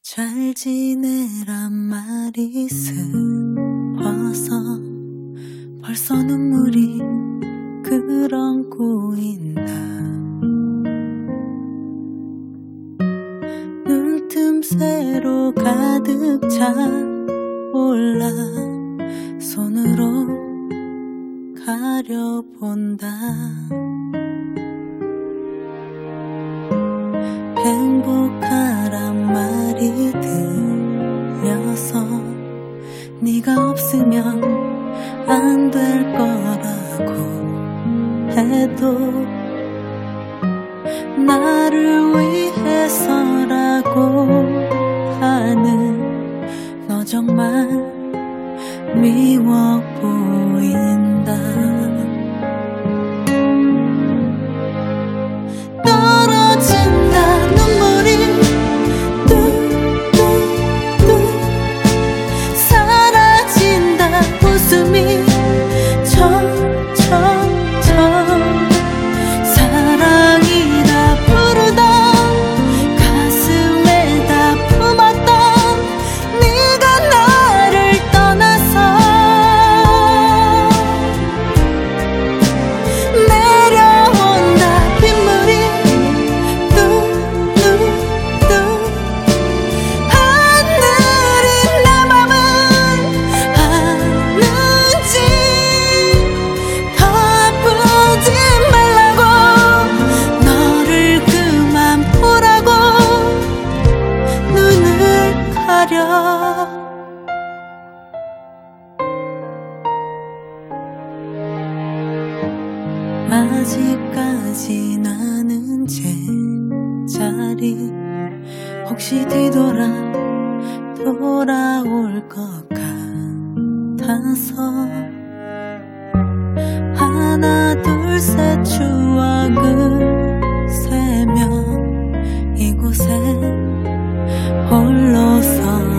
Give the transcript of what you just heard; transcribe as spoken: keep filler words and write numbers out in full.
잘 지내란 말이 슬퍼서 벌써 눈물이 그런 꼬인다. 눈 틈새로 가득 찬 올라 손으로 가려본다. 행복하란 말이 들려서 네가 없으면 안 될 거라고 해도 나를 위해서라고 하는 너 정말 미워 보인다. 떨어진다 눈물이 뚝뚝뚝 사라진다 웃음이 청청청 사랑이라 부르던 가슴에다 품었던 네가 나를 떠나서 내려온다 빗물이 뚝뚝뚝 하늘이 내 맘은 아는지 더 아프지 말라고 너를 그만 보라고 눈을 가려. 아직까지 나는 제자리 혹시 뒤돌아 돌아올 것 같아서 하나 둘 셋 추억을 세며 이곳에 홀로 서